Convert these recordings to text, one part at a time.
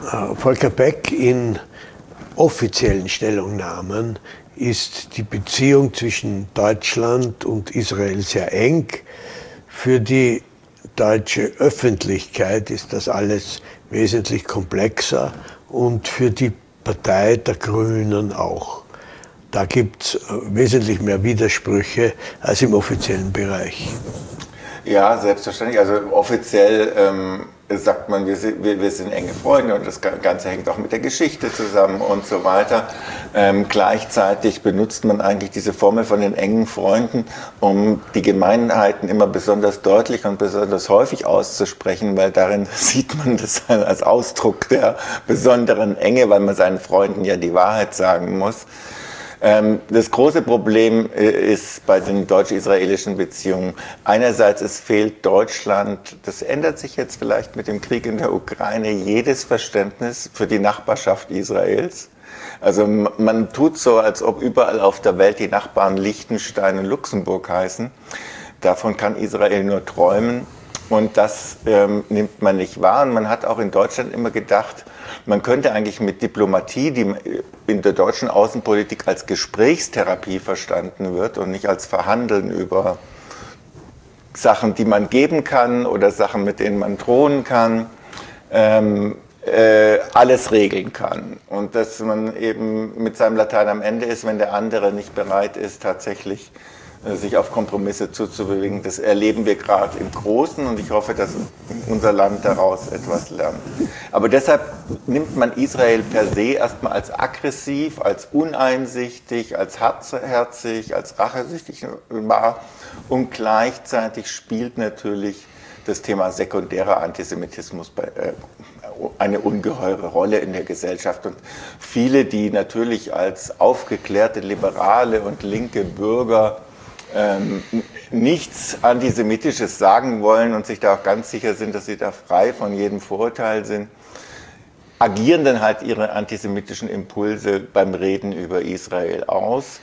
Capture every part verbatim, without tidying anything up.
Volker Beck in offiziellen Stellungnahmen ist die Beziehung zwischen Deutschland und Israel sehr eng. Für die deutsche Öffentlichkeit ist das alles wesentlich komplexer und für die Partei der Grünen auch. Da gibt es wesentlich mehr Widersprüche als im offiziellen Bereich. Ja, selbstverständlich. Also offiziell ähm, sagt man, wir sind, wir, wir sind enge Freunde und das Ganze hängt auch mit der Geschichte zusammen und so weiter. Ähm, gleichzeitig benutzt man eigentlich diese Formel von den engen Freunden, um die Gemeinheiten immer besonders deutlich und besonders häufig auszusprechen, weil darin sieht man das als Ausdruck der besonderen Enge, weil man seinen Freunden ja die Wahrheit sagen muss. Das große Problem ist bei den deutsch-israelischen Beziehungen, einerseits es fehlt Deutschland, das ändert sich jetzt vielleicht mit dem Krieg in der Ukraine, jedes Verständnis für die Nachbarschaft Israels. Also man tut so, als ob überall auf der Welt die Nachbarn Liechtenstein und Luxemburg heißen. Davon kann Israel nur träumen und das ähm, nimmt man nicht wahr. Und man hat auch in Deutschland immer gedacht, man könnte eigentlich mit Diplomatie, die in der deutschen Außenpolitik als Gesprächstherapie verstanden wird und nicht als Verhandeln über Sachen, die man geben kann oder Sachen, mit denen man drohen kann, ähm, äh, alles regeln kann. Und dass man eben mit seinem Latein am Ende ist, wenn der andere nicht bereit ist, tatsächlich sich auf Kompromisse zuzubewegen. Das erleben wir gerade im Großen und ich hoffe, dass unser Land daraus etwas lernt. Aber deshalb nimmt man Israel per se erstmal als aggressiv, als uneinsichtig, als hartherzig, als rachesüchtig wahr und gleichzeitig spielt natürlich das Thema sekundärer Antisemitismus bei, äh, eine ungeheure Rolle in der Gesellschaft. Und viele, die natürlich als aufgeklärte Liberale und linke Bürger Ähm, nichts Antisemitisches sagen wollen und sich da auch ganz sicher sind, dass sie da frei von jedem Vorurteil sind, agieren dann halt ihre antisemitischen Impulse beim Reden über Israel aus.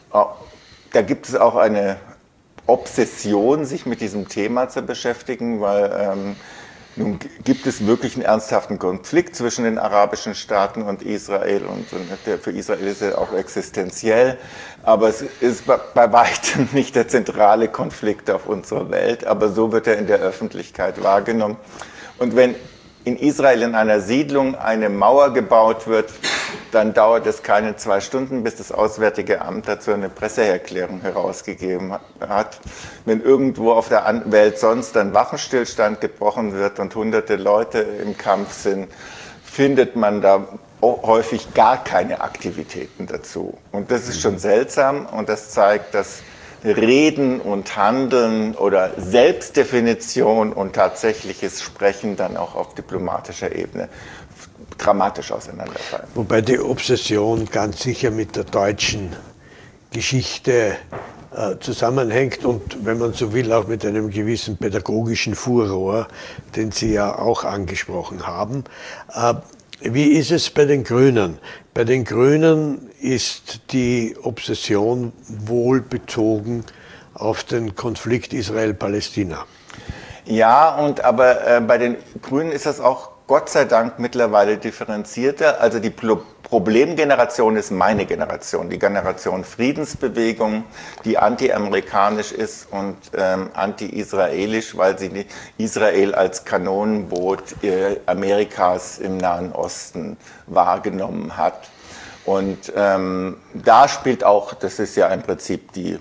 Da gibt es auch eine Obsession, sich mit diesem Thema zu beschäftigen, weil ähm, nun gibt es wirklich einen ernsthaften Konflikt zwischen den arabischen Staaten und Israel und, und der für Israel ist er auch existenziell, aber es ist bei weitem nicht der zentrale Konflikt auf unserer Welt, aber so wird er in der Öffentlichkeit wahrgenommen. Und wenn in Israel in einer Siedlung eine Mauer gebaut wird, dann dauert es keine zwei Stunden, bis das Auswärtige Amt dazu eine Presseerklärung herausgegeben hat. Wenn irgendwo auf der Welt sonst ein Waffenstillstand gebrochen wird und hunderte Leute im Kampf sind, findet man da häufig gar keine Aktivitäten dazu. Und das ist schon seltsam und das zeigt, dass Reden und Handeln oder Selbstdefinition und tatsächliches Sprechen dann auch auf diplomatischer Ebene dramatisch auseinanderfallen. Wobei die Obsession ganz sicher mit der deutschen Geschichte äh, zusammenhängt und, wenn man so will, auch mit einem gewissen pädagogischen Furor, den Sie ja auch angesprochen haben. Äh, wie ist es bei den Grünen? Bei den Grünen ist die Obsession wohl bezogen auf den Konflikt Israel-Palästina. Ja, und aber äh, bei den Grünen ist das auch Gott sei Dank mittlerweile differenzierter. Also die Problemgeneration ist meine Generation, die Generation Friedensbewegung, die anti-amerikanisch ist und ähm, anti-israelisch, weil sie Israel als Kanonenboot äh, Amerikas im Nahen Osten wahrgenommen hat. Und ähm, da spielt auch, das ist ja im Prinzip die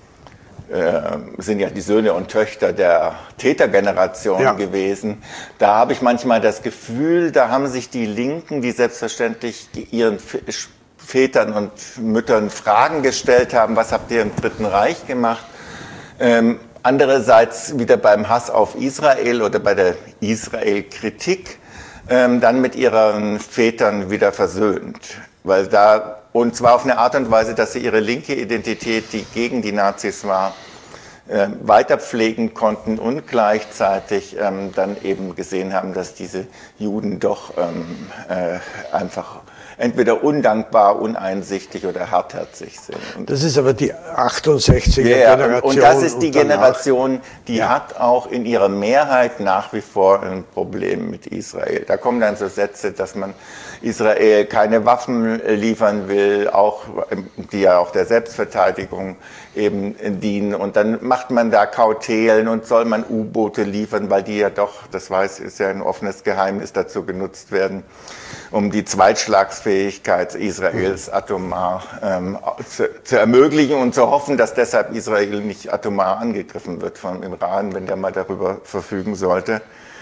Äh, sind ja die Söhne und Töchter der Tätergeneration ja. gewesen. Da habe ich manchmal das Gefühl, da haben sich die Linken, die selbstverständlich ihren Vätern und Müttern Fragen gestellt haben, was habt ihr im Dritten Reich gemacht? Ähm, andererseits wieder beim Hass auf Israel oder bei der Israel-Kritik ähm, dann mit ihren Vätern wieder versöhnt. Weil da Und zwar auf eine Art und Weise, dass sie ihre linke Identität, die gegen die Nazis war, äh, weiter pflegen konnten und gleichzeitig ähm, dann eben gesehen haben, dass diese Juden doch ähm, äh, einfach entweder undankbar, uneinsichtig oder hartherzig sind. Und das ist aber die achtundsechziger ja, Generation. Und, und das ist die danach, Generation, die ja. hat auch in ihrer Mehrheit nach wie vor ein Problem mit Israel. Da kommen dann so Sätze, dass man Israel keine Waffen liefern will, auch, die ja auch der Selbstverteidigung eben dienen. Und dann macht man da Kautelen und soll man U-Boote liefern, weil die ja doch, das weiß, ist ja ein offenes Geheimnis, dazu genutzt werden, um die Zweitschlagsfähigkeit Israels atomar ähm, zu, zu ermöglichen und zu hoffen, dass deshalb Israel nicht atomar angegriffen wird vom Iran, wenn der mal darüber verfügen sollte.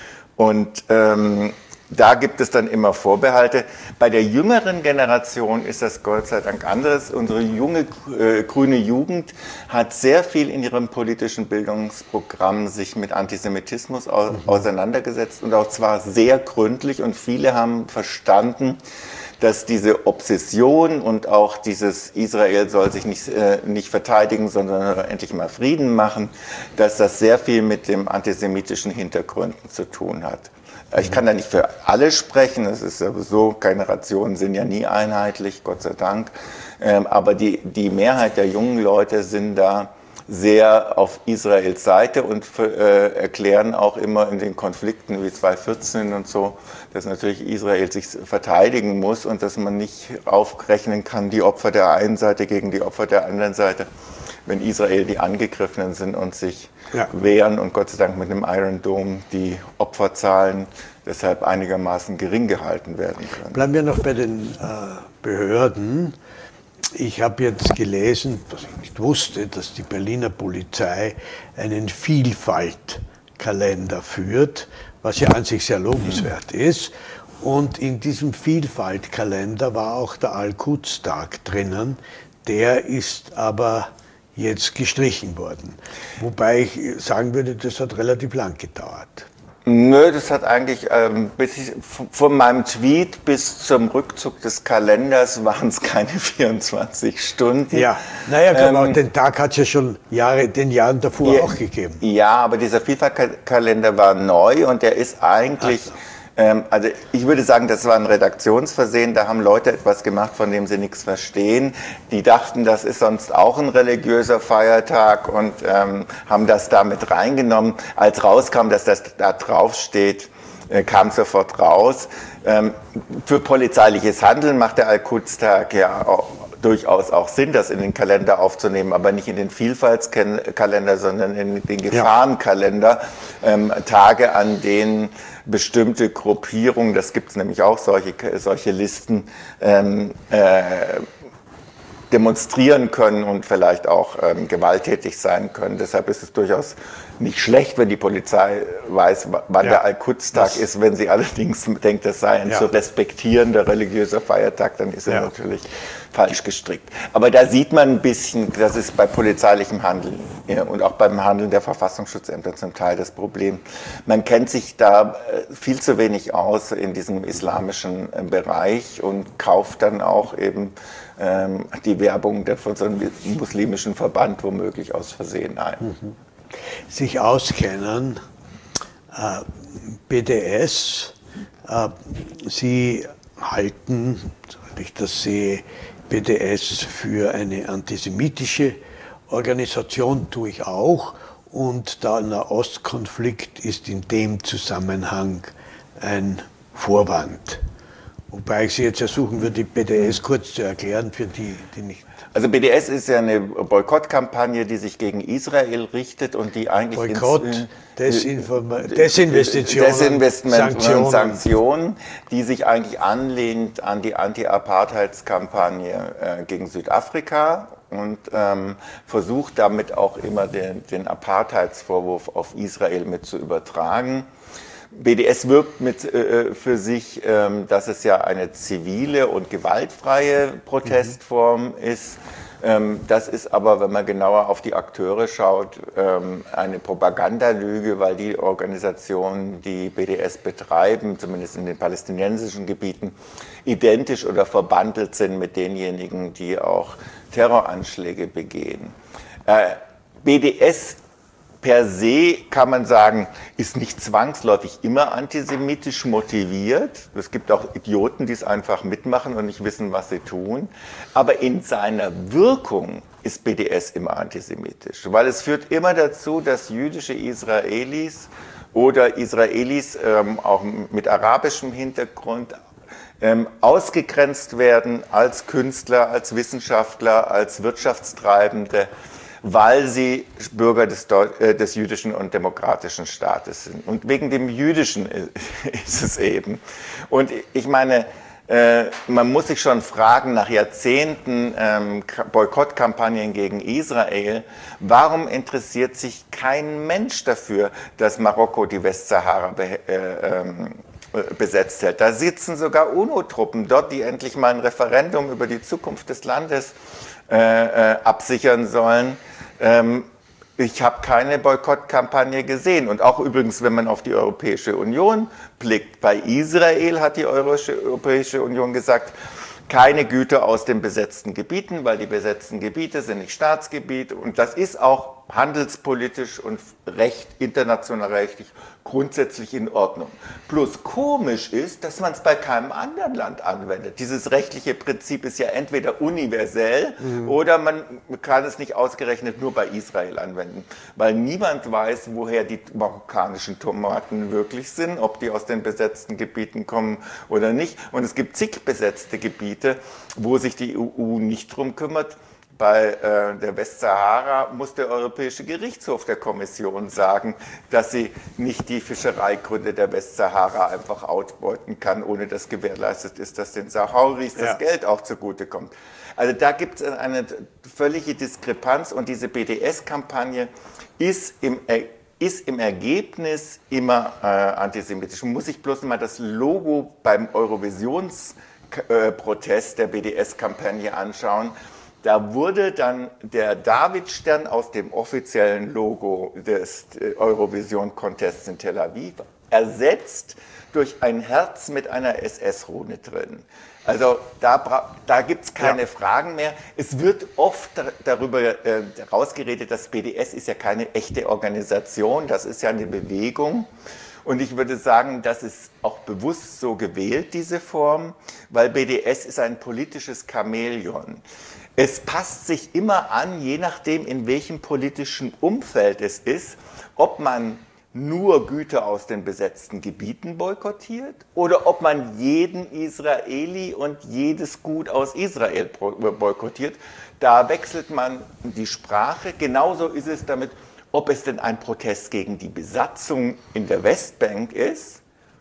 Und ähm, da gibt es dann immer Vorbehalte. Bei der jüngeren Generation ist das Gott sei Dank anders. Unsere junge äh, grüne Jugend hat sehr viel in ihrem politischen Bildungsprogramm sich mit Antisemitismus au mhm. auseinandergesetzt und auch zwar sehr gründlich. Und viele haben verstanden, dass diese Obsession und auch dieses Israel soll sich nicht, äh, nicht verteidigen, sondern endlich mal Frieden machen, dass das sehr viel mit dem antisemitischen Hintergründen zu tun hat. Ich kann da nicht für alle sprechen, es ist sowieso, Generationen sind ja nie einheitlich, Gott sei Dank, ähm, aber die, die Mehrheit der jungen Leute sind da sehr auf Israels Seite und äh, erklären auch immer in den Konflikten wie zweitausendvierzehn und so, dass natürlich Israel sich verteidigen muss und dass man nicht aufrechnen kann, die Opfer der einen Seite gegen die Opfer der anderen Seite, wenn Israel die Angegriffenen sind und sich ja. wehren und Gott sei Dank mit dem Iron Dome die Opferzahlen deshalb einigermaßen gering gehalten werden können. Bleiben wir noch bei den äh, Behörden. Ich habe jetzt gelesen, was ich nicht wusste, dass die Berliner Polizei einen Vielfaltkalender führt, was ja an sich sehr lobenswert ist. Und in diesem Vielfaltkalender war auch der Al-Quds-Tag drinnen. Der ist aber jetzt gestrichen worden. Wobei ich sagen würde, das hat relativ lang gedauert. Nö, das hat eigentlich, ähm, bis ich, von meinem Tweet bis zum Rückzug des Kalenders waren es keine vierundzwanzig Stunden. Ja, naja, ähm, aber den Tag hat es ja schon Jahre, den Jahren davor ja, auch gegeben. Ja, aber dieser Vielfaltkalender war neu und der ist eigentlich... Also. Ähm, also ich würde sagen, das war ein Redaktionsversehen, da haben Leute etwas gemacht, von dem sie nichts verstehen. Die dachten, das ist sonst auch ein religiöser Feiertag und ähm, haben das da mit reingenommen. Als rauskam, dass das da drauf steht, äh, kam sofort raus. Ähm, für polizeiliches Handeln macht der Al-Quds-Tag ja auch durchaus auch Sinn, das in den Kalender aufzunehmen, aber nicht in den Vielfaltskalender, sondern in den Gefahrenkalender. Ähm, Tage, an denen bestimmte Gruppierungen, das gibt es nämlich auch, solche, solche Listen, ähm, äh, demonstrieren können und vielleicht auch ähm, gewalttätig sein können. Deshalb ist es durchaus nicht schlecht, wenn die Polizei weiß, wann ja, der Al-Quds-Tag ist. Wenn sie allerdings denkt, das sei ein ja. zu respektierender religiöser Feiertag, dann ist er ja. natürlich falsch gestrickt. Aber da sieht man ein bisschen, das ist bei polizeilichem Handeln ja, und auch beim Handeln der Verfassungsschutzämter zum Teil das Problem. Man kennt sich da viel zu wenig aus in diesem islamischen Bereich und kauft dann auch eben ähm, die Werbung von so einem muslimischen Verband womöglich aus Versehen ein. Mhm. Sich auskennen, äh, B D S, äh, Sie halten, soweit ich das sehe, B D S für eine antisemitische Organisation, tue ich auch, und der Nahostkonflikt ist in dem Zusammenhang ein Vorwand. Wobei ich Sie jetzt ersuchen würde, die B D S kurz zu erklären, für die, die nicht... Also B D S ist ja eine Boykottkampagne, die sich gegen Israel richtet und die eigentlich... Boykott, ins, Desinforma Desinvestitionen, Desinvestment Sanktionen. und Sanktionen, die sich eigentlich anlehnt an die Anti-Apartheidskampagne äh, gegen Südafrika und ähm, versucht damit auch immer den, den Apartheidsvorwurf auf Israel mit zu übertragen. B D S wirbt mit, äh, für sich, ähm, dass es ja eine zivile und gewaltfreie Protestform mhm. ist. Ähm, das ist aber, wenn man genauer auf die Akteure schaut, ähm, eine Propagandalüge, weil die Organisationen, die B D S betreiben, zumindest in den palästinensischen Gebieten, identisch oder verbandelt sind mit denjenigen, die auch Terroranschläge begehen. Äh, B D S per se kann man sagen, ist nicht zwangsläufig immer antisemitisch motiviert. Es gibt auch Idioten, die es einfach mitmachen und nicht wissen, was sie tun. Aber in seiner Wirkung ist B D S immer antisemitisch, weil es führt immer dazu, dass jüdische Israelis oder Israelis ähm, auch mit arabischem Hintergrund ähm, ausgegrenzt werden als Künstler, als Wissenschaftler, als Wirtschaftstreibende, weil sie Bürger des, äh, des jüdischen und demokratischen Staates sind. Und wegen dem Jüdischen ist es eben. Und ich meine, äh, man muss sich schon fragen, nach Jahrzehnten ähm, Boykottkampagnen gegen Israel, warum interessiert sich kein Mensch dafür, dass Marokko die Westsahara be äh, ähm, besetzt hält? Da sitzen sogar UNO-Truppen dort, die endlich mal ein Referendum über die Zukunft des Landes äh, äh, absichern sollen. Ähm, Ich habe keine Boykottkampagne gesehen. Und auch übrigens, wenn man auf die Europäische Union blickt, bei Israel hat die Europäische Union gesagt, keine Güter aus den besetzten Gebieten, weil die besetzten Gebiete sind nicht Staatsgebiet. Und das ist auch handelspolitisch und recht, international rechtlich grundsätzlich in Ordnung. Bloß komisch ist, dass man es bei keinem anderen Land anwendet. Dieses rechtliche Prinzip ist ja entweder universell mhm. oder man kann es nicht ausgerechnet nur bei Israel anwenden, weil niemand weiß, woher die marokkanischen Tomaten wirklich sind, ob die aus den besetzten Gebieten kommen oder nicht. Und es gibt zig besetzte Gebiete, wo sich die E U nicht drum kümmert. Bei äh, der Westsahara muss der Europäische Gerichtshof der Kommission sagen, dass sie nicht die Fischereigründe der Westsahara einfach ausbeuten kann, ohne dass gewährleistet ist, dass den Sahrawis ja. das Geld auch zugutekommt. Also da gibt es eine völlige Diskrepanz und diese B D S-Kampagne ist im ist im Ergebnis immer äh, antisemitisch. Man muss sich bloß mal das Logo beim Eurovisionsprotest der B D S-Kampagne anschauen. Da wurde dann der Davidstern aus dem offiziellen Logo des Eurovision-Contests in Tel Aviv ersetzt durch ein Herz mit einer S S-Rune drin. Also da, da gibt es keine ja. Fragen mehr. Es wird oft darüber äh, rausgeredet, dass B D S ist ja keine echte Organisation, das ist ja eine Bewegung. Und ich würde sagen, das ist auch bewusst so gewählt, diese Form, weil B D S ist ein politisches Chamäleon. Es passt sich immer an, je nachdem, in welchem politischen Umfeld es ist, ob man nur Güter aus den besetzten Gebieten boykottiert oder ob man jeden Israeli und jedes Gut aus Israel boykottiert. Da wechselt man die Sprache. Genauso ist es damit, ob es denn ein Protest gegen die Besatzung in der Westbank ist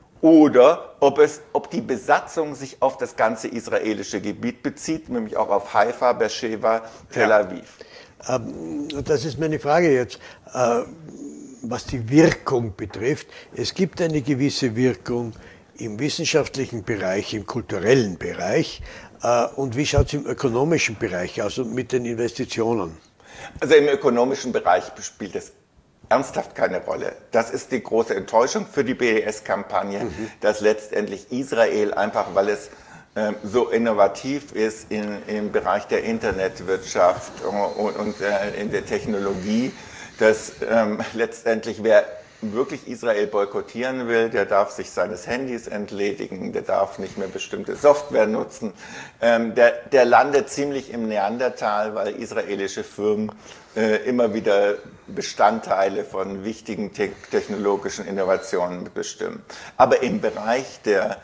oder ob, es, ob die Besatzung sich auf das ganze israelische Gebiet bezieht, nämlich auch auf Haifa, Beersheva, Tel Aviv. Ja. Ähm, das ist meine Frage jetzt, äh, was die Wirkung betrifft. Es gibt eine gewisse Wirkung im wissenschaftlichen Bereich, im kulturellen Bereich. Äh, und wie schaut es im ökonomischen Bereich aus und mit den Investitionen? Also im ökonomischen Bereich spielt es ernsthaft keine Rolle. Das ist die große Enttäuschung für die B D S-Kampagne, mhm. dass letztendlich Israel einfach, weil es ähm, so innovativ ist in, im Bereich der Internetwirtschaft und, und äh, in der Technologie, dass ähm, letztendlich wer wirklich Israel boykottieren will, der darf sich seines Handys entledigen, der darf nicht mehr bestimmte Software nutzen. Ähm, der, der landet ziemlich im Neandertal, weil israelische Firmen äh, immer wieder Bestandteile von wichtigen te technologischen Innovationen bestimmen. Aber im Bereich der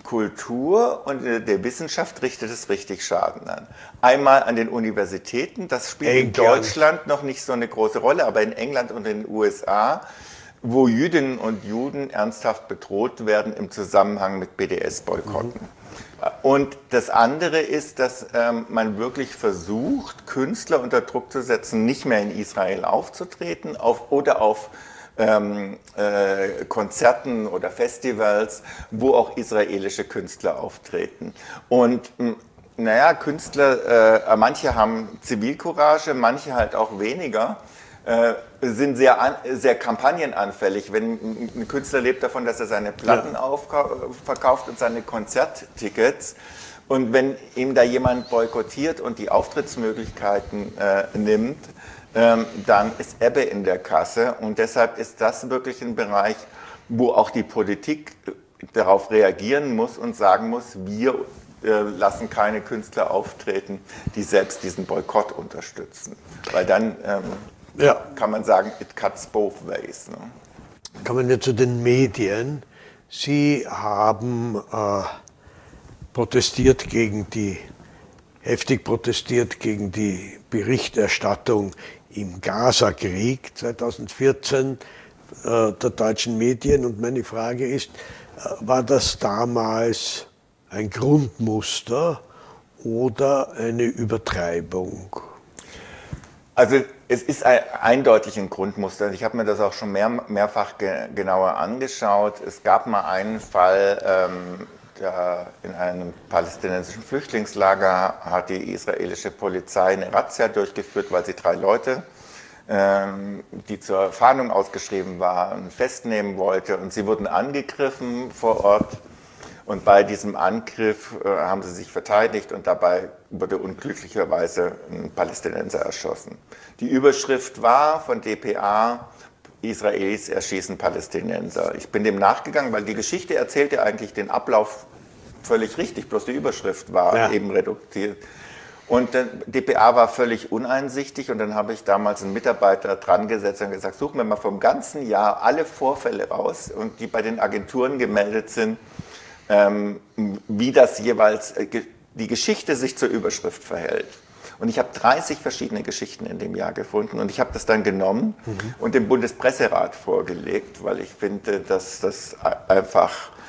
Kultur und der Wissenschaft richtet es richtig Schaden an. Einmal an den Universitäten, das spielt England. in Deutschland noch nicht so eine große Rolle, aber in England und in den U S A, wo Jüdinnen und Juden ernsthaft bedroht werden im Zusammenhang mit B D S-Boykotten. Mhm. Und das andere ist, dass ähm, man wirklich versucht, Künstler unter Druck zu setzen, nicht mehr in Israel aufzutreten auf, oder auf ähm, äh, Konzerten oder Festivals, wo auch israelische Künstler auftreten. Und naja, Künstler, äh, manche haben Zivilcourage, manche halt auch weniger. Äh, sind sehr, an, sehr kampagnenanfällig. Wenn ein Künstler lebt davon, dass er seine Platten ja. verkauft und seine Konzerttickets, und wenn ihm da jemand boykottiert und die Auftrittsmöglichkeiten äh, nimmt, ähm, dann ist Ebbe in der Kasse. Und deshalb ist das wirklich ein Bereich, wo auch die Politik darauf reagieren muss und sagen muss, wir äh, lassen keine Künstler auftreten, die selbst diesen Boykott unterstützen. Weil dann ähm, ja. kann man sagen, it cuts both ways. Ne? Kommen wir zu den Medien. Sie haben äh, protestiert gegen die, heftig protestiert gegen die Berichterstattung im Gaza-Krieg zweitausendvierzehn äh, der deutschen Medien. Und meine Frage ist, äh, war das damals ein Grundmuster oder eine Übertreibung? Also es ist ein, eindeutig ein Grundmuster. Ich habe mir das auch schon mehr, mehrfach ge, genauer angeschaut. Es gab mal einen Fall, ähm, da in einem palästinensischen Flüchtlingslager hat die israelische Polizei eine Razzia durchgeführt, weil sie drei Leute, ähm, die zur Fahndung ausgeschrieben waren, festnehmen wollte. Und sie wurden angegriffen vor Ort. Und bei diesem Angriff äh, haben sie sich verteidigt und dabei wurde unglücklicherweise ein Palästinenser erschossen. Die Überschrift war von D P A, Israelis erschießen Palästinenser. Ich bin dem nachgegangen, weil die Geschichte erzählte eigentlich den Ablauf völlig richtig, bloß die Überschrift war ja. eben reduziert. Und der D P A war völlig uneinsichtig und dann habe ich damals einen Mitarbeiter dran gesetzt und gesagt, suchen wir mal vom ganzen Jahr alle Vorfälle raus, und die bei den Agenturen gemeldet sind, Ähm, wie das jeweils, äh, die Geschichte sich zur Überschrift verhält. Und ich habe dreißig verschiedene Geschichten in dem Jahr gefunden und ich habe das dann genommen mhm. und dem Bundespresserat vorgelegt, weil ich finde, dass das einfach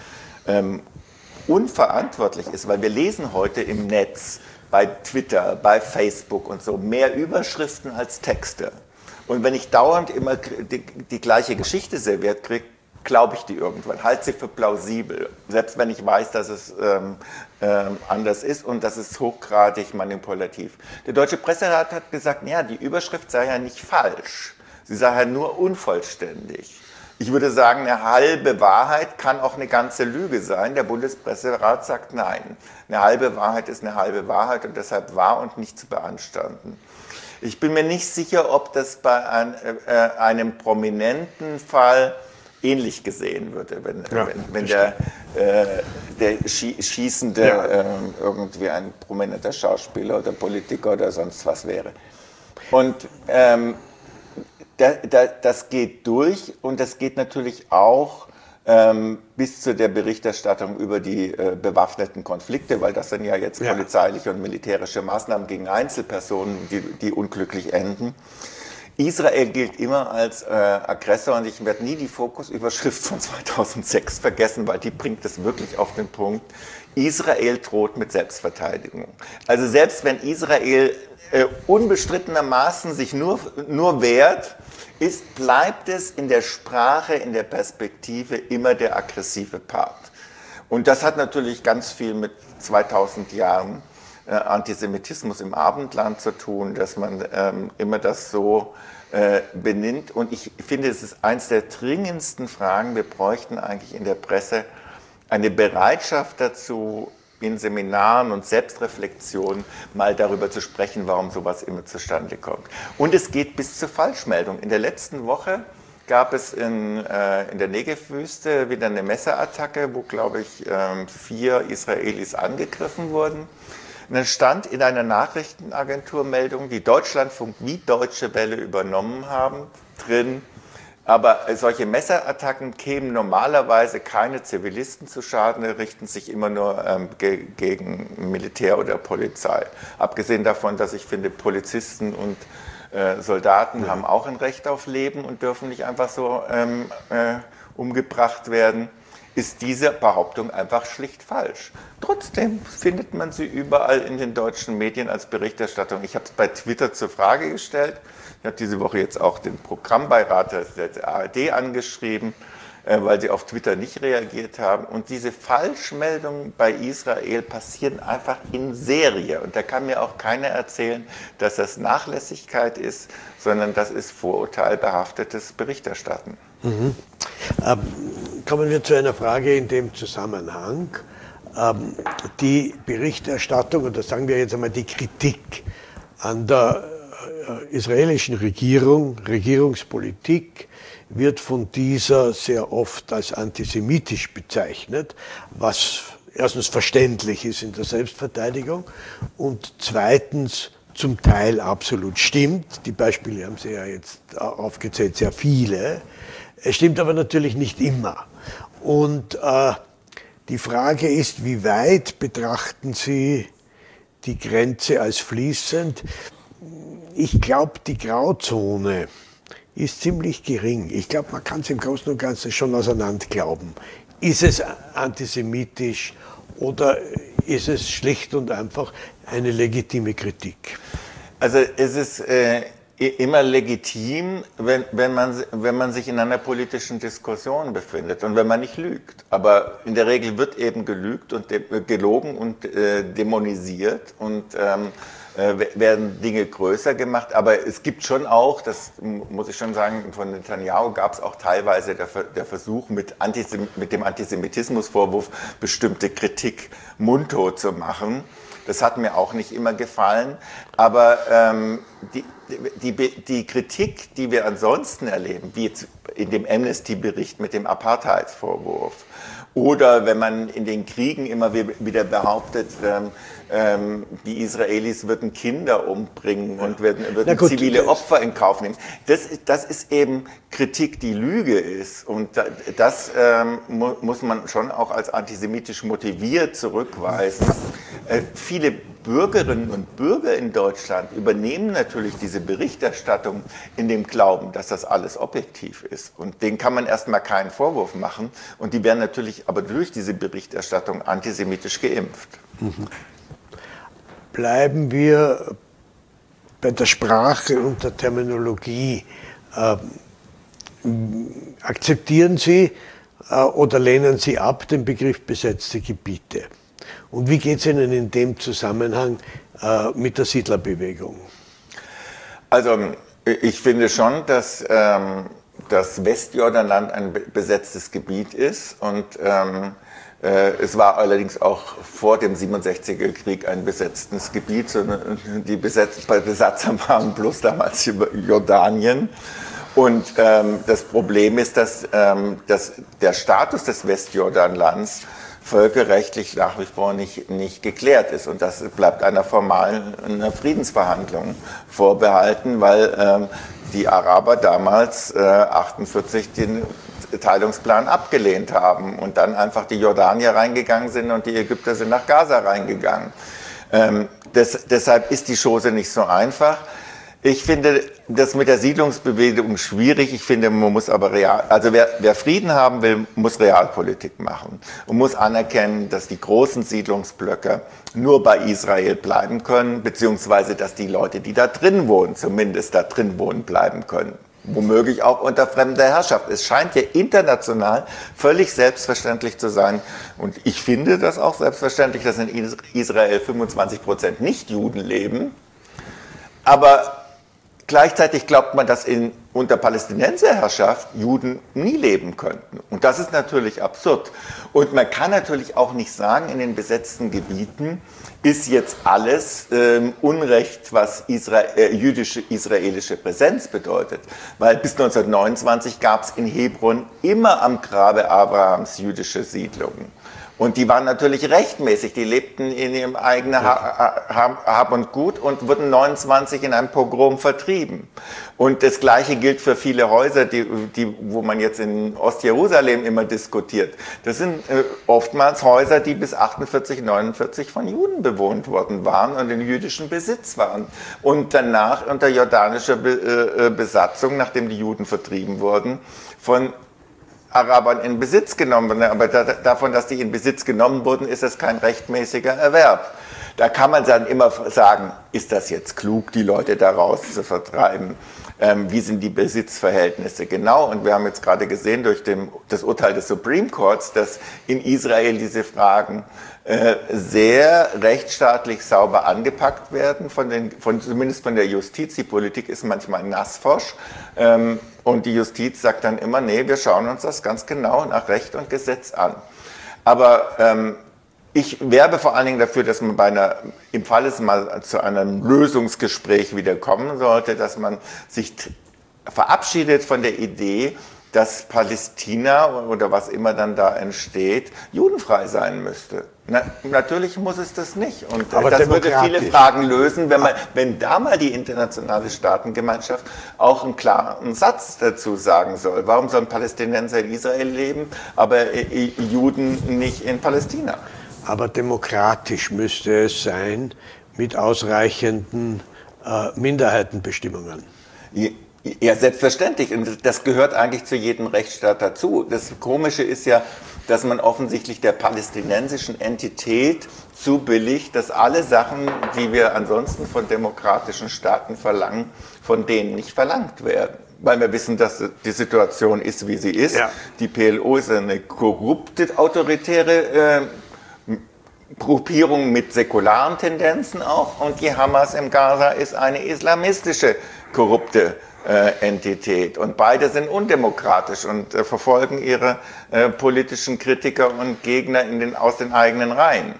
ähm, unverantwortlich ist, weil wir lesen heute im Netz, bei Twitter, bei Facebook und so, mehr Überschriften als Texte. Und wenn ich dauernd immer die, die gleiche Geschichte serviert kriege, glaube ich die irgendwann, halte sie für plausibel, selbst wenn ich weiß, dass es ähm, ähm, anders ist und das ist hochgradig manipulativ. Der Deutsche Presserat hat gesagt, ja, die Überschrift sei ja nicht falsch, sie sei ja nur unvollständig. Ich würde sagen, eine halbe Wahrheit kann auch eine ganze Lüge sein. Der Bundespresserat sagt nein. Eine halbe Wahrheit ist eine halbe Wahrheit und deshalb wahr und nicht zu beanstanden. Ich bin mir nicht sicher, ob das bei ein, äh, einem prominenten Fall ähnlich gesehen würde, wenn, ja, wenn, wenn der, äh, der Schießende ja. äh, irgendwie ein prominenter Schauspieler oder Politiker oder sonst was wäre. Und ähm, da, da, das geht durch und das geht natürlich auch ähm, bis zu der Berichterstattung über die äh, bewaffneten Konflikte, weil das sind ja jetzt ja. polizeiliche und militärische Maßnahmen gegen Einzelpersonen, die, die unglücklich enden. Israel gilt immer als äh, Aggressor und ich werde nie die Fokusüberschrift von zweitausendsechs vergessen, weil die bringt es wirklich auf den Punkt. Israel droht mit Selbstverteidigung. Also selbst wenn Israel äh, unbestrittenermaßen sich nur, nur wehrt, ist, bleibt es in der Sprache, in der Perspektive immer der aggressive Part. Und das hat natürlich ganz viel mit zweitausend Jahren Antisemitismus im Abendland zu tun, dass man ähm, immer das so äh, benennt. Und ich finde, es ist eines der dringendsten Fragen. Wir bräuchten eigentlich in der Presse eine Bereitschaft dazu, in Seminaren und Selbstreflexion mal darüber zu sprechen, warum sowas immer zustande kommt. Und es geht bis zur Falschmeldung. In der letzten Woche gab es in, äh, in der Negev-Wüste wieder eine Messerattacke, wo, glaube ich, ähm, vier Israelis angegriffen wurden. Und dann stand in einer Nachrichtenagenturmeldung, die Deutschlandfunk wie Deutsche Welle übernommen haben, drin, aber solche Messerattacken kämen normalerweise keine Zivilisten zu Schaden, richten sich immer nur ähm, ge gegen Militär oder Polizei. Abgesehen davon, dass ich finde, Polizisten und äh, Soldaten ja. haben auch ein Recht auf Leben und dürfen nicht einfach so ähm, äh, umgebracht werden, ist diese Behauptung einfach schlicht falsch. Trotzdem findet man sie überall in den deutschen Medien als Berichterstattung. Ich habe es bei Twitter zur Frage gestellt. Ich habe diese Woche jetzt auch den Programmbeirat der A R D angeschrieben, weil sie auf Twitter nicht reagiert haben. Und diese Falschmeldungen bei Israel passieren einfach in Serie. Und da kann mir auch keiner erzählen, dass das Nachlässigkeit ist, sondern das ist vorurteilbehaftetes Berichterstatten. Mhm. Ähm, kommen wir zu einer Frage in dem Zusammenhang. Ähm, die Berichterstattung, oder sagen wir jetzt einmal die Kritik an der israelischen Regierung, Regierungspolitik, wird von dieser sehr oft als antisemitisch bezeichnet, was erstens verständlich ist in der Selbstverteidigung und zweitens zum Teil absolut stimmt. Die Beispiele haben Sie ja jetzt aufgezählt, sehr viele. Es stimmt aber natürlich nicht immer. Und äh, die Frage ist, wie weit betrachten Sie die Grenze als fließend? Ich glaube, die Grauzone ist ziemlich gering. Ich glaube, man kann es im Großen und Ganzen schon auseinander glauben. Ist es antisemitisch oder ist es schlicht und einfach eine legitime Kritik? Also es ist äh, immer legitim, wenn, wenn, man, wenn man sich in einer politischen Diskussion befindet und wenn man nicht lügt. Aber in der Regel wird eben gelügt und de- gelogen und äh, dämonisiert und ähm, werden Dinge größer gemacht, aber es gibt schon auch, das muss ich schon sagen, von Netanyahu gab es auch teilweise der, der Versuch, mit, Antisem- mit dem Antisemitismusvorwurf bestimmte Kritik mundtot zu machen. Das hat mir auch nicht immer gefallen, aber ähm, die, die, die Kritik, die wir ansonsten erleben, wie jetzt in dem Amnesty-Bericht mit dem Apartheidsvorwurf, oder wenn man in den Kriegen immer wieder behauptet, ähm, ähm, die Israelis würden Kinder umbringen und würden, würden gut, zivile Opfer in Kauf nehmen. Das, das ist eben Kritik, die Lüge ist. Und das ähm, mu- muss man schon auch als antisemitisch motiviert zurückweisen. Äh, viele Bürgerinnen und Bürger in Deutschland übernehmen natürlich diese Berichterstattung in dem Glauben, dass das alles objektiv ist. Und denen kann man erstmal keinen Vorwurf machen. Und die werden natürlich aber durch diese Berichterstattung antisemitisch geimpft. Mhm. Bleiben wir bei der Sprache und der Terminologie. Ähm, akzeptieren Sie äh, oder lehnen Sie ab den Begriff besetzte Gebiete? Und wie geht es Ihnen in dem Zusammenhang äh, mit der Siedlerbewegung? Also ich finde schon, dass ähm, das Westjordanland ein besetztes Gebiet ist und ähm, äh, es war allerdings auch vor dem siebenundsechziger Krieg ein besetztes Gebiet. Die Besetz- Besatzer waren bloß damals Jordanien. Und ähm, das Problem ist, dass, ähm, dass der Status des Westjordanlands völkerrechtlich nach wie vor nicht, nicht geklärt ist. Und das bleibt einer formalen einer Friedensverhandlung vorbehalten, weil ähm, die Araber damals äh, achtundvierzig den Teilungsplan abgelehnt haben und dann einfach die Jordanier reingegangen sind und die Ägypter sind nach Gaza reingegangen. Ähm, das, deshalb ist die Chose nicht so einfach. Ich finde das mit der Siedlungsbewegung schwierig. Ich finde, man muss aber real, also wer, wer Frieden haben will, muss Realpolitik machen und muss anerkennen, dass die großen Siedlungsblöcke nur bei Israel bleiben können, beziehungsweise dass die Leute, die da drin wohnen, zumindest da drin wohnen bleiben können. Womöglich auch unter fremder Herrschaft. Es scheint ja international völlig selbstverständlich zu sein. Und ich finde das auch selbstverständlich, dass in Israel fünfundzwanzig Prozent Nichtjuden leben. Aber gleichzeitig glaubt man, dass in, unter Palästinenserherrschaft Juden nie leben könnten. Und das ist natürlich absurd. Und man kann natürlich auch nicht sagen, in den besetzten Gebieten ist jetzt alles ähm, Unrecht, was Isra- äh, jüdische, israelische Präsenz bedeutet. Weil bis neunzehnhundertneunundzwanzig gab es in Hebron immer am Grabe Abrahams jüdische Siedlungen. Und die waren natürlich rechtmäßig, die lebten in ihrem eigenen Hab und Gut und wurden neunundzwanzig in einem Pogrom vertrieben. Und das Gleiche gilt für viele Häuser, die, die, wo man jetzt in Ostjerusalem immer diskutiert. Das sind äh, oftmals Häuser, die bis achtundvierzig, neunundvierzig von Juden bewohnt worden waren und in jüdischem Besitz waren. Und danach unter jordanischer Be äh, Besatzung, nachdem die Juden vertrieben wurden, von Arabern in Besitz genommen wurden. Aber da, davon, dass die in Besitz genommen wurden, ist es kein rechtmäßiger Erwerb. Da kann man dann immer sagen, ist das jetzt klug, die Leute da raus zu vertreiben? Ähm, wie sind die Besitzverhältnisse genau? Und wir haben jetzt gerade gesehen durch den, das Urteil des Supreme Courts, dass in Israel diese Fragen äh, sehr rechtsstaatlich sauber angepackt werden, von den, von, zumindest von der Justiz. Die Politik ist manchmal nassforsch. Ähm, und die Justiz sagt dann immer, nee, wir schauen uns das ganz genau nach Recht und Gesetz an. Aber ähm, Ich werbe vor allen Dingen dafür, dass man bei einer, im Fall es mal zu einem Lösungsgespräch wieder kommen sollte, dass man sich verabschiedet von der Idee, dass Palästina oder was immer dann da entsteht, judenfrei sein müsste. Na, natürlich muss es das nicht. Und aber das würde viele Fragen lösen, wenn, man, wenn da mal die internationale Staatengemeinschaft auch einen klaren Satz dazu sagen soll. Warum sollen Palästinenser in Israel leben, aber Juden nicht in Palästina? Aber demokratisch müsste es sein, mit ausreichenden äh, Minderheitenbestimmungen. Ja, selbstverständlich. Und das gehört eigentlich zu jedem Rechtsstaat dazu. Das Komische ist ja, dass man offensichtlich der palästinensischen Entität zubilligt, dass alle Sachen, die wir ansonsten von demokratischen Staaten verlangen, von denen nicht verlangt werden. Weil wir wissen, dass die Situation ist, wie sie ist. Ja. Die P L O ist eine korrupte, autoritäre äh, Gruppierung mit säkularen Tendenzen auch. Und die Hamas im Gaza ist eine islamistische, korrupte Äh, Entität. Und beide sind undemokratisch und äh, verfolgen ihre äh, politischen Kritiker und Gegner in den, aus den eigenen Reihen.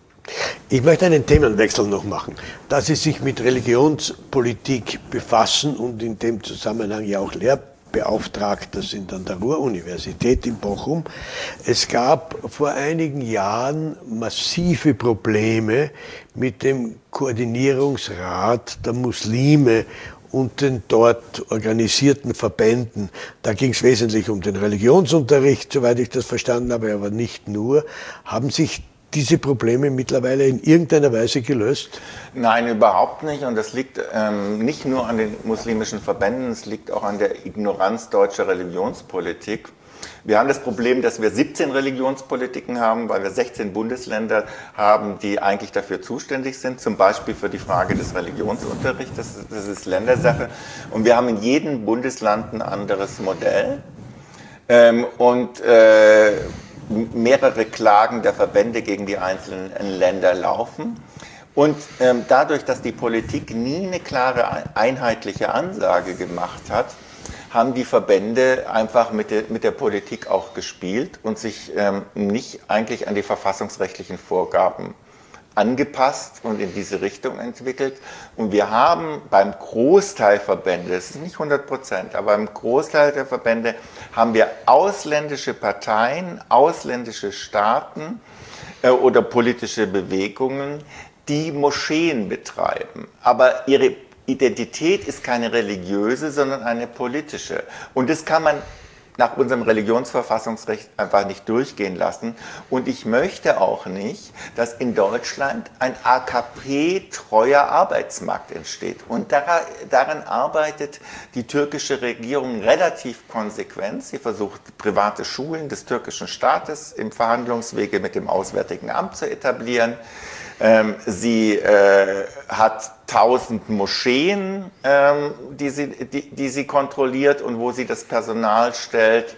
Ich möchte einen Themenwechsel noch machen. Da Sie sich mit Religionspolitik befassen und in dem Zusammenhang ja auch Lehrbeauftragter sind an der Ruhr-Universität in Bochum. Es gab vor einigen Jahren massive Probleme mit dem Koordinierungsrat der Muslime und den dort organisierten Verbänden. Da ging es wesentlich um den Religionsunterricht, soweit ich das verstanden habe, aber nicht nur. Haben sich diese Probleme mittlerweile in irgendeiner Weise gelöst? Nein, überhaupt nicht. Und das liegt ähm, nicht nur an den muslimischen Verbänden, es liegt auch an der Ignoranz deutscher Religionspolitik. Wir haben das Problem, dass wir siebzehn Religionspolitiken haben, weil wir sechzehn Bundesländer haben, die eigentlich dafür zuständig sind, zum Beispiel für die Frage des Religionsunterrichts. Das, das ist Ländersache. Und wir haben in jedem Bundesland ein anderes Modell. Ähm, und äh, mehrere Klagen der Verbände gegen die einzelnen Länder laufen. Und ähm, dadurch, dass die Politik nie eine klare, einheitliche Ansage gemacht hat, haben die Verbände einfach mit der, mit der Politik auch gespielt und sich ähm, nicht eigentlich an die verfassungsrechtlichen Vorgaben angepasst und in diese Richtung entwickelt. Und wir haben beim Großteil Verbände, das ist nicht hundert Prozent, aber beim Großteil der Verbände haben wir ausländische Parteien, ausländische Staaten äh, oder politische Bewegungen, die Moscheen betreiben. Aber ihre Identität ist keine religiöse, sondern eine politische. Und das kann man nach unserem Religionsverfassungsrecht einfach nicht durchgehen lassen. Und ich möchte auch nicht, dass in Deutschland ein A K P-treuer Arbeitsmarkt entsteht. Und daran arbeitet die türkische Regierung relativ konsequent. Sie versucht, private Schulen des türkischen Staates im Verhandlungswege mit dem Auswärtigen Amt zu etablieren. Ähm, sie äh, hat tausend Moscheen, ähm, die, sie, die, die sie kontrolliert und wo sie das Personal stellt.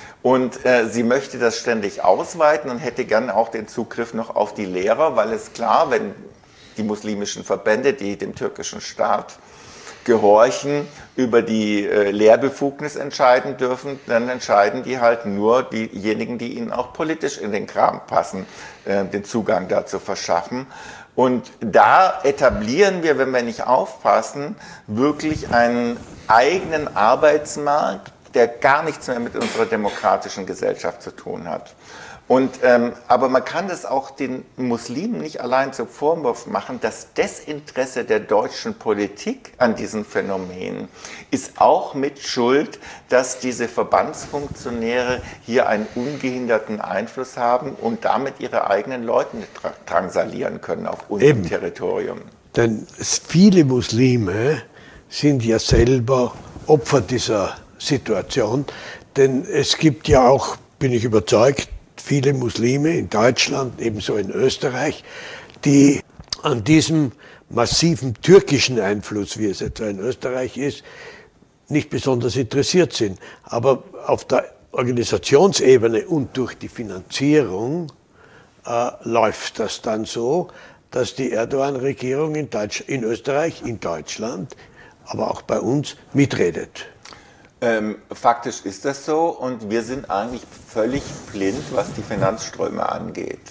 Und äh, sie möchte das ständig ausweiten und hätte gern auch den Zugriff noch auf die Lehrer, weil es klar, wenn die muslimischen Verbände, die dem türkischen Staat gehorchen, über die äh, Lehrbefugnis entscheiden dürfen, dann entscheiden die halt nur diejenigen, die ihnen auch politisch in den Kram passen, äh, den Zugang dazu verschaffen. Und da etablieren wir, wenn wir nicht aufpassen, wirklich einen eigenen Arbeitsmarkt, der gar nichts mehr mit unserer demokratischen Gesellschaft zu tun hat. Und, ähm, aber man kann das auch den Muslimen nicht allein zum Vorwurf machen. Das Desinteresse der deutschen Politik an diesen Phänomenen ist auch mit Schuld, dass diese Verbandsfunktionäre hier einen ungehinderten Einfluss haben und damit ihre eigenen Leute drangsalieren können auf unserem Eben. Territorium. Denn viele Muslime sind ja selber Opfer dieser Situation. Denn es gibt ja auch, bin ich überzeugt, viele Muslime in Deutschland, ebenso in Österreich, die an diesem massiven türkischen Einfluss, wie es etwa in Österreich ist, nicht besonders interessiert sind. Aber auf der Organisationsebene und durch die Finanzierung äh, läuft das dann so, dass die Erdogan-Regierung in, in Österreich, in Deutschland, aber auch bei uns mitredet. Ähm, faktisch ist das so und wir sind eigentlich völlig blind, was die Finanzströme angeht.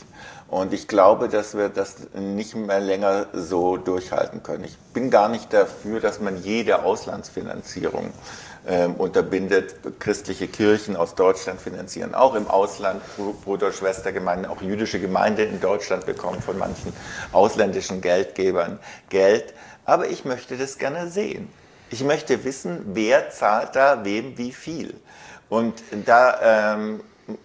Und ich glaube, dass wir das nicht mehr länger so durchhalten können. Ich bin gar nicht dafür, dass man jede Auslandsfinanzierung ähm, unterbindet. Christliche Kirchen aus Deutschland finanzieren auch im Ausland Bruder- und Schwestergemeinden. Auch jüdische Gemeinden in Deutschland bekommen von manchen ausländischen Geldgebern Geld. Aber ich möchte das gerne sehen. Ich möchte wissen, wer zahlt da wem wie viel. Und da... Ähm,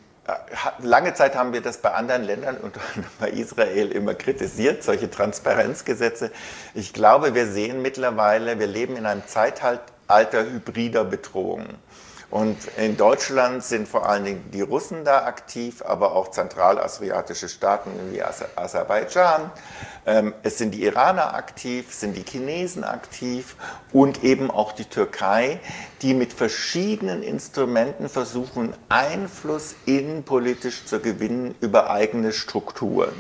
Lange Zeit haben wir das bei anderen Ländern und bei Israel immer kritisiert, solche Transparenzgesetze. Ich glaube, wir sehen mittlerweile, wir leben in einem Zeitalter hybrider Bedrohungen. Und in Deutschland sind vor allen Dingen die Russen da aktiv, aber auch zentralasiatische Staaten wie Aserbaidschan. Es sind die Iraner aktiv, es sind die Chinesen aktiv und eben auch die Türkei, die mit verschiedenen Instrumenten versuchen, Einfluss innenpolitisch zu gewinnen über eigene Strukturen.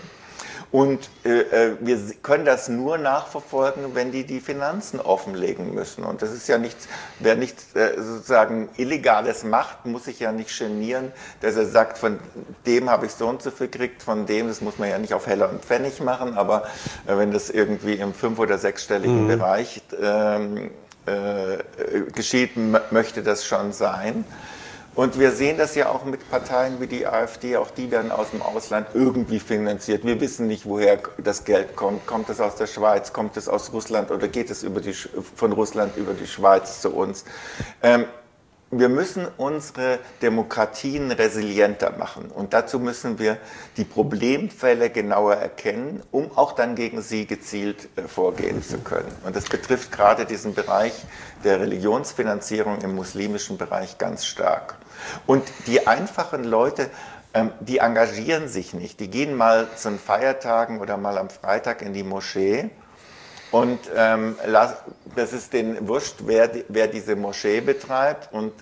Und äh, wir können das nur nachverfolgen, wenn die die Finanzen offenlegen müssen. Und das ist ja nichts, wer nichts äh, sozusagen Illegales macht, muss sich ja nicht genieren, dass er sagt, von dem habe ich so und so viel gekriegt, von dem, das muss man ja nicht auf Heller und Pfennig machen, aber äh, wenn das irgendwie im fünf- oder sechsstelligen mhm. Bereich äh, äh, geschieht, möchte das schon sein. Und wir sehen das ja auch mit Parteien wie die AfD, auch die werden aus dem Ausland irgendwie finanziert. Wir wissen nicht, woher das Geld kommt. Kommt es aus der Schweiz, kommt es aus Russland oder geht es über die, von Russland über die Schweiz zu uns? Ähm, wir müssen unsere Demokratien resilienter machen und dazu müssen wir die Problemfälle genauer erkennen, um auch dann gegen sie gezielt äh, vorgehen zu können. Und das betrifft gerade diesen Bereich der Religionsfinanzierung im muslimischen Bereich ganz stark. Und die einfachen Leute, ähm, die engagieren sich nicht. Die gehen mal zu den Feiertagen oder mal am Freitag in die Moschee. Und ähm, das ist denen wurscht, wer, wer diese Moschee betreibt und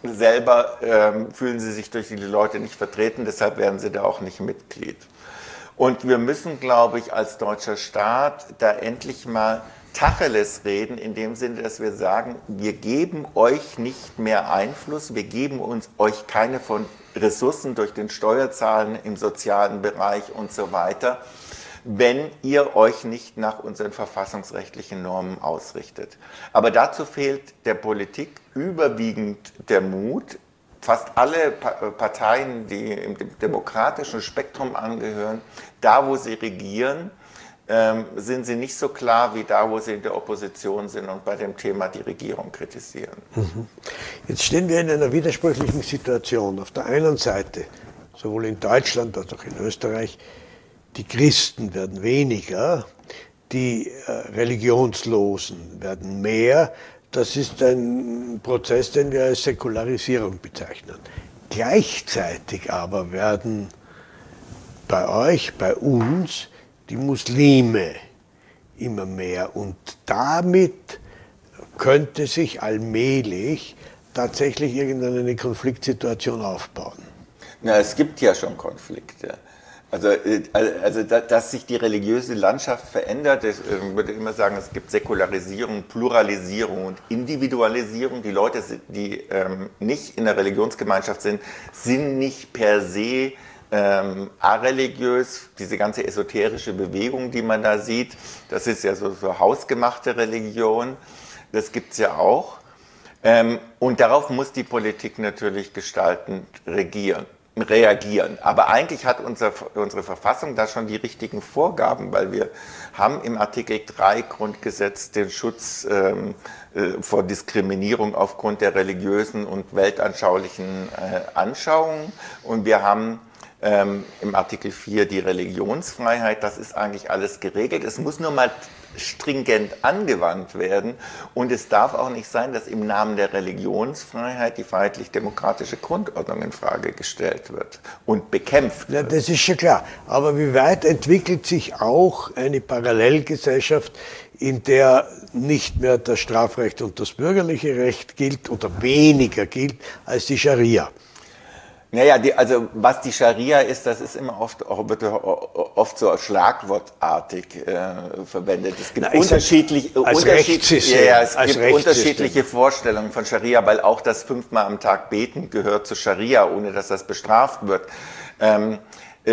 selber ähm, fühlen sie sich durch die Leute nicht vertreten, deshalb werden sie da auch nicht Mitglied. Und wir müssen, glaube ich, als deutscher Staat da endlich mal Tacheles reden, in dem Sinne, dass wir sagen, wir geben euch nicht mehr Einfluss, wir geben uns euch keine von Ressourcen durch den Steuerzahlen im sozialen Bereich und so weiter, wenn ihr euch nicht nach unseren verfassungsrechtlichen Normen ausrichtet. Aber dazu fehlt der Politik überwiegend der Mut. Fast alle Parteien, die im demokratischen Spektrum angehören, da wo sie regieren, sind sie nicht so klar wie da, wo sie in der Opposition sind und bei dem Thema die Regierung kritisieren. Jetzt stehen wir in einer widersprüchlichen Situation. Auf der einen Seite, sowohl in Deutschland als auch in Österreich, die Christen werden weniger, die äh, Religionslosen werden mehr. Das ist ein Prozess, den wir als Säkularisierung bezeichnen. Gleichzeitig aber werden bei euch, bei uns, die Muslime immer mehr. Und damit könnte sich allmählich tatsächlich irgendeine Konfliktsituation aufbauen. Na, es gibt ja schon Konflikte. Also, also, dass sich die religiöse Landschaft verändert, ich würde immer sagen, es gibt Säkularisierung, Pluralisierung und Individualisierung. Die Leute, die ähm, nicht in der Religionsgemeinschaft sind, sind nicht per se ähm, areligiös. Diese ganze esoterische Bewegung, die man da sieht, das ist ja so, so hausgemachte Religion, das gibt es ja auch. Ähm, und darauf muss die Politik natürlich gestaltend regieren. reagieren. Aber eigentlich hat unser, unsere Verfassung da schon die richtigen Vorgaben, weil wir haben im Artikel drei Grundgesetz den Schutz ähm, äh, vor Diskriminierung aufgrund der religiösen und weltanschaulichen äh, Anschauungen und wir haben ähm, im Artikel vier die Religionsfreiheit. Das ist eigentlich alles geregelt. Es muss nur mal stringent angewandt werden und es darf auch nicht sein, dass im Namen der Religionsfreiheit die freiheitlich-demokratische Grundordnung in Frage gestellt wird und bekämpft wird. Ja, das ist schon klar. Aber wie weit entwickelt sich auch eine Parallelgesellschaft, in der nicht mehr das Strafrecht und das bürgerliche Recht gilt oder weniger gilt als die Scharia? Naja, die, also was die Scharia ist, das ist immer oft, wird oft so schlagwortartig äh, verwendet. Es gibt Na, unterschiedlich, als unterschiedlich, Rechtssystem, ja, es als gibt unterschiedliche Vorstellungen von Scharia, weil auch das fünfmal am Tag Beten gehört zu Scharia, ohne dass das bestraft wird. Ähm, äh,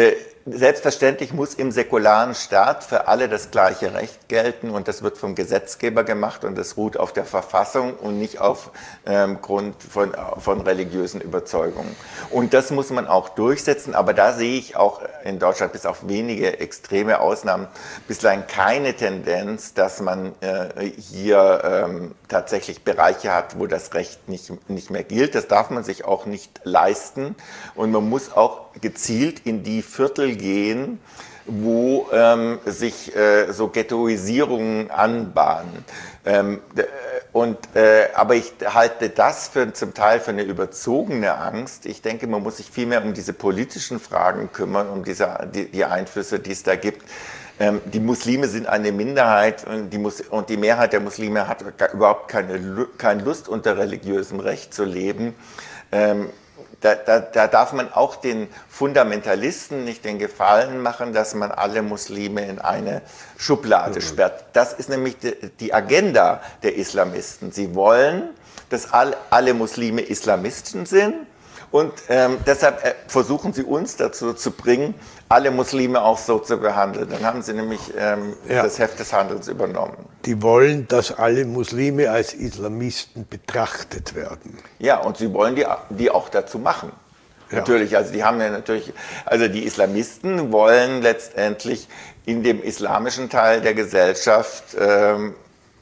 selbstverständlich muss im säkularen Staat für alle das gleiche Recht gelten und das wird vom Gesetzgeber gemacht und das ruht auf der Verfassung und nicht auf ähm, Grund von, von religiösen Überzeugungen. Und das muss man auch durchsetzen, aber da sehe ich auch in Deutschland bis auf wenige extreme Ausnahmen bislang keine Tendenz, dass man äh, hier ähm, tatsächlich Bereiche hat, wo das Recht nicht, nicht mehr gilt. Das darf man sich auch nicht leisten und man muss auch gezielt in die Viertel gehen, wo ähm, sich äh, so Ghettoisierungen anbahnen. Ähm, und, äh, aber ich halte das für, zum Teil für eine überzogene Angst. Ich denke, man muss sich viel mehr um diese politischen Fragen kümmern, um diese, die, die Einflüsse, die es da gibt. Ähm, die Muslime sind eine Minderheit und die, Mus und die Mehrheit der Muslime hat überhaupt keine, keine Lust, unter religiösem Recht zu leben. Ähm, Da, da, da darf man auch den Fundamentalisten nicht den Gefallen machen, dass man alle Muslime in eine Schublade sperrt. Das ist nämlich die, die Agenda der Islamisten. Sie wollen, dass all, alle Muslime Islamisten sind und ähm, deshalb äh, versuchen sie uns dazu zu bringen, alle Muslime auch so zu behandeln. Dann haben sie nämlich ähm, ja. das Heft des Handels übernommen. Die wollen, dass alle Muslime als Islamisten betrachtet werden. Ja, und sie wollen die, die auch dazu machen. Ja. Natürlich, also die haben ja natürlich, also die Islamisten wollen letztendlich in dem islamischen Teil der Gesellschaft ähm,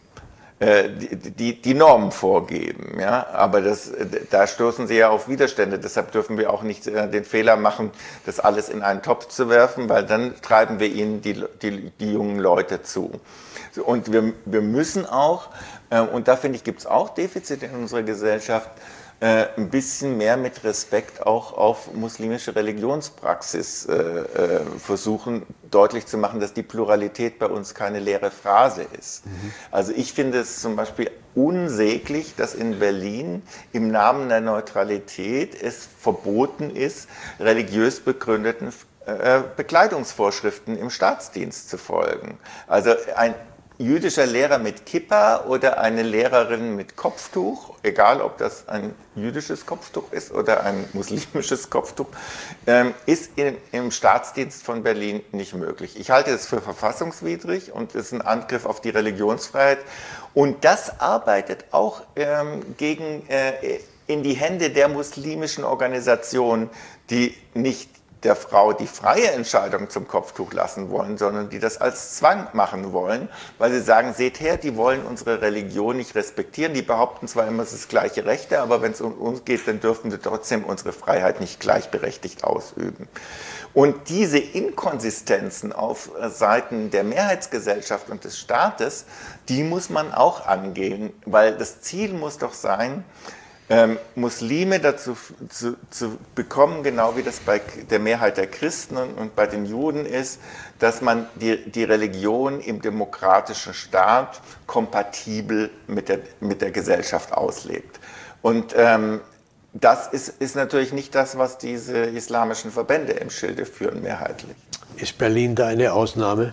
Die, die, die Normen vorgeben, ja, aber das, da stoßen sie ja auf Widerstände, deshalb dürfen wir auch nicht den Fehler machen, das alles in einen Topf zu werfen, weil dann treiben wir ihnen die, die, die jungen Leute zu. Und wir, wir müssen auch, und da finde ich, gibt es auch Defizite in unserer Gesellschaft, ein bisschen mehr mit Respekt auch auf muslimische Religionspraxis äh, äh, versuchen deutlich zu machen, dass die Pluralität bei uns keine leere Phrase ist. Mhm. Also ich finde es zum Beispiel unsäglich, dass in Berlin im Namen der Neutralität es verboten ist, religiös begründeten äh, Bekleidungsvorschriften im Staatsdienst zu folgen. Also ein jüdischer Lehrer mit Kippa oder eine Lehrerin mit Kopftuch, egal ob das ein jüdisches Kopftuch ist oder ein muslimisches Kopftuch, ähm, ist im, im Staatsdienst von Berlin nicht möglich. Ich halte es für verfassungswidrig und es ist ein Angriff auf die Religionsfreiheit. Und das arbeitet auch ähm, gegen, äh, in die Hände der muslimischen Organisationen, die nicht der Frau die freie Entscheidung zum Kopftuch lassen wollen, sondern die das als Zwang machen wollen, weil sie sagen, seht her, die wollen unsere Religion nicht respektieren, die behaupten zwar immer, es ist gleiche Rechte, aber wenn es um uns geht, dann dürfen wir trotzdem unsere Freiheit nicht gleichberechtigt ausüben. Und diese Inkonsistenzen auf Seiten der Mehrheitsgesellschaft und des Staates, die muss man auch angehen, weil das Ziel muss doch sein, Ähm, Muslime dazu zu, zu bekommen, genau wie das bei der Mehrheit der Christen und bei den Juden ist, dass man die, die Religion im demokratischen Staat kompatibel mit der, mit der Gesellschaft auslebt. Und ähm, das ist, ist natürlich nicht das, was diese islamischen Verbände im Schilde führen, mehrheitlich. Ist Berlin da eine Ausnahme?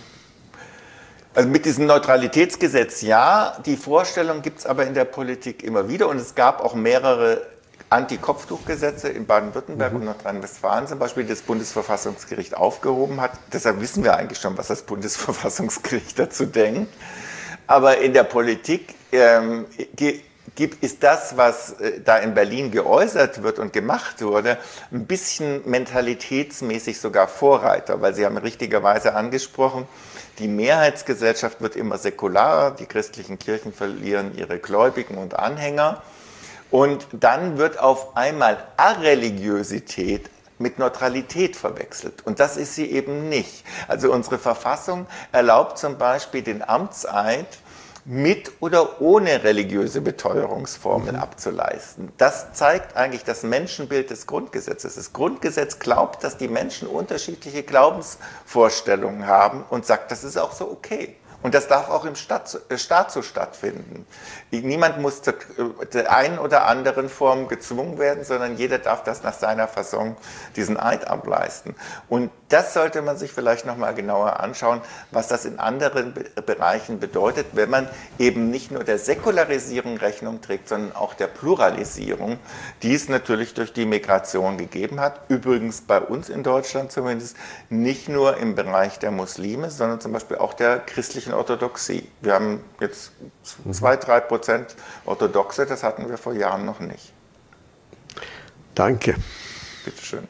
Also mit diesem Neutralitätsgesetz ja, die Vorstellung gibt es aber in der Politik immer wieder und es gab auch mehrere Anti-Kopftuch-Gesetze in Baden-Württemberg mhm. und Nordrhein-Westfalen zum Beispiel, das Bundesverfassungsgericht aufgehoben hat. Deshalb wissen wir eigentlich schon, was das Bundesverfassungsgericht dazu denkt. Aber in der Politik ähm, gibt, ist das, was äh, da in Berlin geäußert wird und gemacht wurde, ein bisschen mentalitätsmäßig sogar Vorreiter, weil Sie haben richtigerweise angesprochen, die Mehrheitsgesellschaft wird immer säkularer, die christlichen Kirchen verlieren ihre Gläubigen und Anhänger und dann wird auf einmal Areligiosität mit Neutralität verwechselt und das ist sie eben nicht. Also unsere Verfassung erlaubt zum Beispiel den Amtseid mit oder ohne religiöse Beteuerungsformeln mhm. abzuleisten. Das zeigt eigentlich das Menschenbild des Grundgesetzes. Das Grundgesetz glaubt, dass die Menschen unterschiedliche Glaubensvorstellungen haben und sagt, das ist auch so okay. Und das darf auch im Staat, äh, Staat so stattfinden. Niemand muss zur, äh, der einen oder anderen Form gezwungen werden, sondern jeder darf das nach seiner Fassung, diesen Eid ableisten. Und das sollte man sich vielleicht nochmal genauer anschauen, was das in anderen Be- Bereichen bedeutet, wenn man eben nicht nur der Säkularisierung Rechnung trägt, sondern auch der Pluralisierung, die es natürlich durch die Migration gegeben hat. Übrigens bei uns in Deutschland zumindest nicht nur im Bereich der Muslime, sondern zum Beispiel auch der christlichen Orthodoxie. Wir haben jetzt zwei, drei Prozent Orthodoxe, das hatten wir vor Jahren noch nicht. Danke. Bitte schön.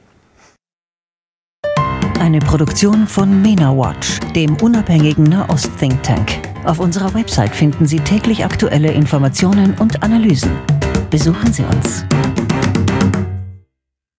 Eine Produktion von MENA Watch, dem unabhängigen Nahost-Think Tank. Auf unserer Website finden Sie täglich aktuelle Informationen und Analysen. Besuchen Sie uns.